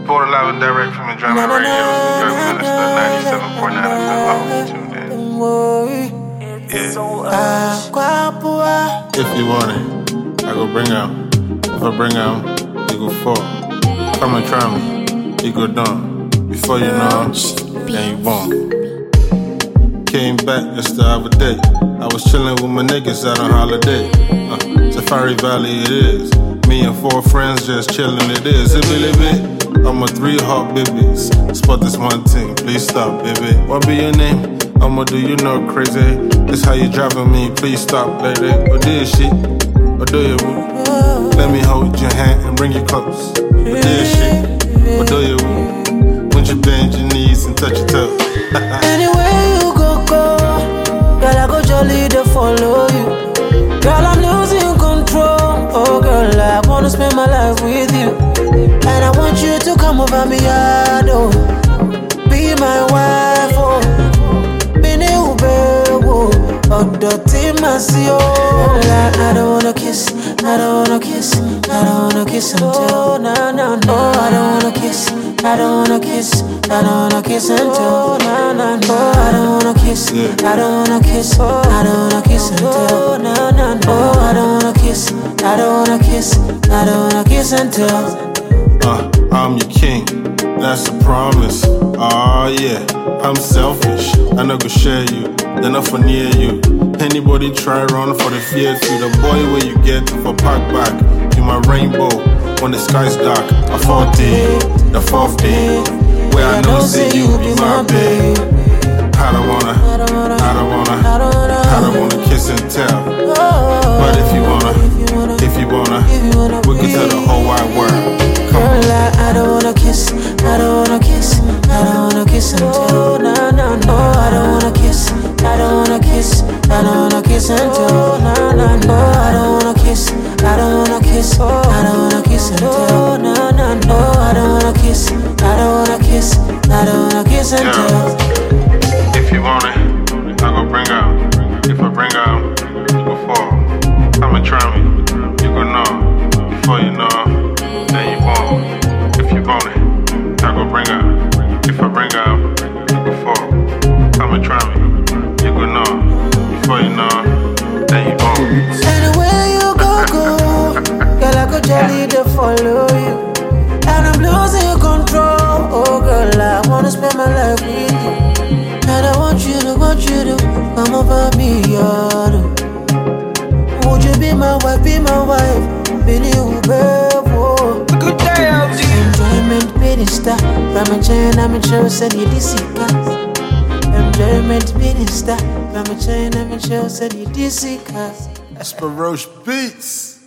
Reported live and direct from the Drama Radio. Drug Minister 97.9 FM. Tuned in. Yeah. If you want it, I go bring out. If I bring out, you go fall. Come and try me, you go down. Before you know, then you won't. Came back just the other day. I was chilling with my niggas out on holiday. Safari Valley it is. Me and 4 friends just chilling it is. I'm a 3 hot babies. Spot this one thing, please stop, baby. What be your name? I'ma do you know crazy. This how you driving me, please stop, lady. What this shit? What do you woo? Let me hold your hand and bring you close. What this shit? What do you woo? When you bend your knees and touch your toes. Anywhere you go, girl, I go jolly to follow you. Girl, I'm losing control. Oh, girl, I wanna spend my life with you. And I want you to come over me, oh. Be my wife, oh. Be new, baby, oh. Dirty, my CEO. I don't wanna kiss, I don't wanna kiss, I don't wanna kiss until, no. I don't wanna kiss, I don't wanna kiss, I don't wanna kiss until, no. I don't wanna kiss, I don't wanna kiss, I don't wanna kiss until, no. I don't wanna kiss, I don't wanna kiss, I don't wanna kiss until. I'm your king, that's a promise. Oh yeah, I'm selfish, I no go share you, then I for near you. Anybody try run for the fear to the boy where you get for park back. In my rainbow, when the sky's dark. A 4th day, the 4th day, where I know say you be my babe. I don't wanna kiss and tell. But if you wanna, we can tell the whole wide world. Girl, I don't wanna kiss, I don't wanna kiss, I don't wanna kiss until, no. I don't wanna kiss, I don't wanna kiss, I don't wanna kiss until, no. I don't wanna kiss, I don't wanna kiss, I don't wanna kiss until, no. I don't wanna kiss, I don't wanna kiss, I don't wanna kiss until. If you want it, I go bring out. If I bring out, you go fall. Come and try me, you go know. Before you know, then you won't. If you want it, I go bring out. If I bring out, you go fall. Come and try me, you go know. Before you know, then you won't. Anywhere you go, girl, I go jolly to follow you. And I'm losing control. Oh, girl, I wanna spend my life with you. And I want you to come over me, yard. Would you be my wife, be my wife? Be new, babe, oh. Good day, LG. Enjoyment, minister. Ramachan, I'm in show, said you disika. Enjoyment, minister. Ramachan, I'm in show, said you disika. That's Baroche Beats.